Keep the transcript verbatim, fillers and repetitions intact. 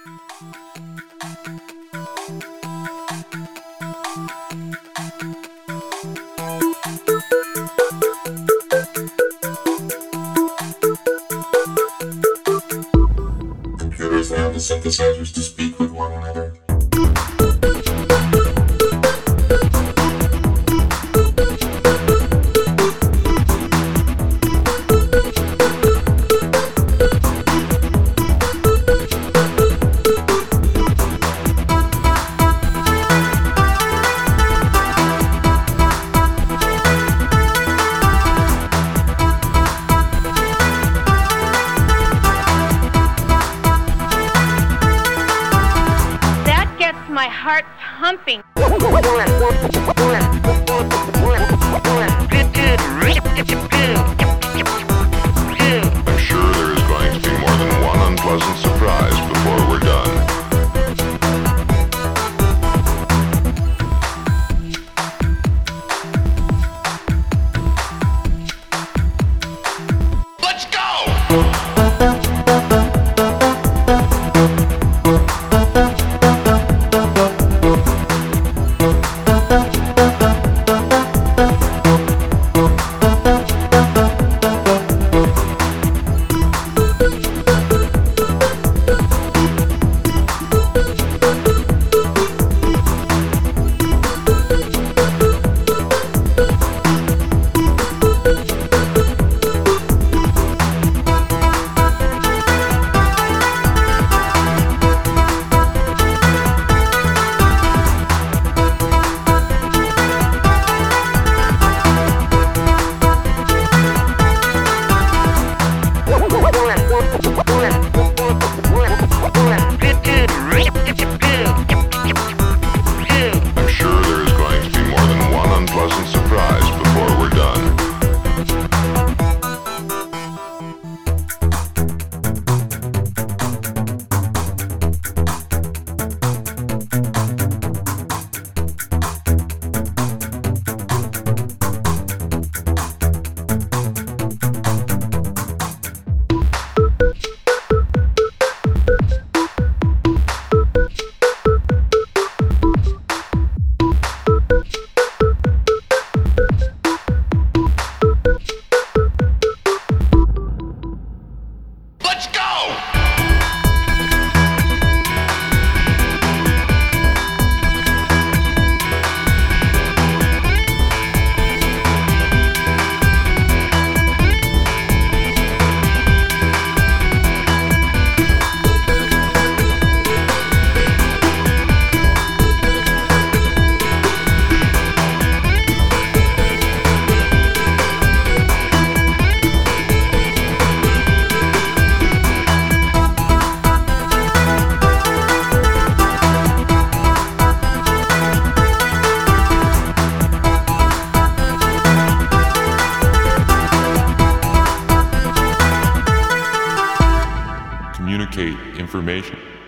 Computers now the synthesizers to speak with one another. My heart pumping. I'm sure there is going to be more than one unpleasant surprise before we're done. Let's go! I'm sure there is going to be more than one unpleasant surprise before we're done. Let's go! Communicate information.